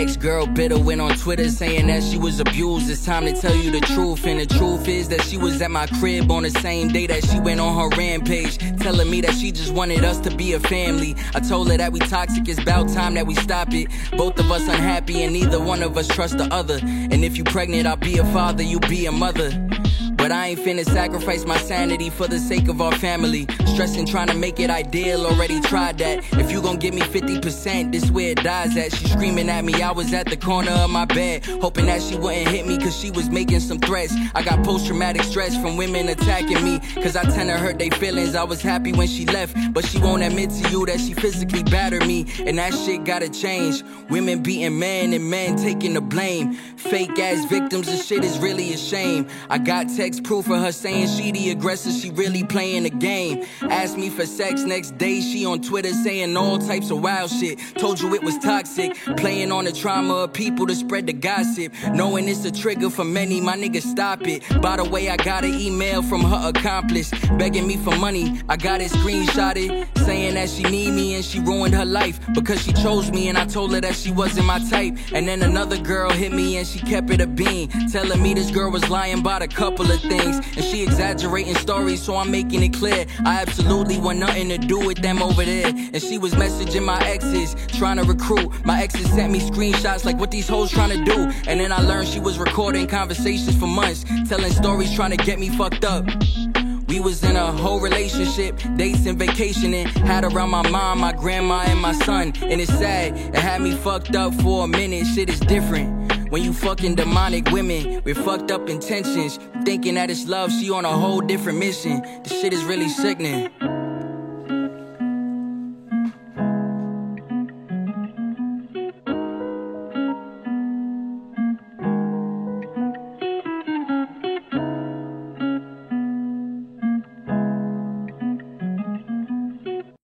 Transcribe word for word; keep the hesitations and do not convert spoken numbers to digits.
ex-girl bitter went on Twitter saying that she was abused. It's time to tell you the truth, and the truth is that she was at my crib on the same day that she went on her rampage, telling me that she just wanted us to be a family. I told her that we toxic, it's about time that we stop it. Both of us unhappy and neither one of us trust the other. And if you pregnant, I'll be a father, you be a mother. But I ain't finna sacrifice my sanity for the sake of our family. Stressing trying to make it ideal, already tried that. If you gon' give me fifty percent, this where it dies at. She screaming at me, I was at the corner of my bed, hoping that she wouldn't hit me cause she was making some threats. I got post-traumatic stress from women attacking me, cause I tend to hurt their feelings. I was happy when she left, but she won't admit to you that she physically battered me. And that shit gotta change. Women beating men and men taking the blame. Fake ass victims, this shit is really a shame. I got text proof of her saying she the aggressor, she really playing the game. Asked me for sex, next day she on Twitter saying all types of wild shit. Told you it was toxic, playing on the trauma of people to spread the gossip. Knowing it's a trigger for many, my nigga stop it. By the way, I got an email from her accomplice begging me for money. I got it screenshotted, saying that she need me and she ruined her life because she chose me and I told her that she wasn't my type. And then another girl hit me and she kept it a bean, telling me this girl was lying about a couple of things and she exaggerating stories, so I'm making it clear I absolutely want nothing to do with them over there. And she was messaging my exes, trying to recruit. My exes sent me screenshots like what these hoes trying to do. And then I learned she was recording conversations for months, telling stories trying to get me fucked up. We was in a whole relationship, dates and vacationing. Had around my mom, my grandma, and my son. And it's sad, it had me fucked up for a minute. Shit is different when you fucking demonic women with fucked up intentions, thinking that it's love, she on a whole different mission. This shit is really sickening.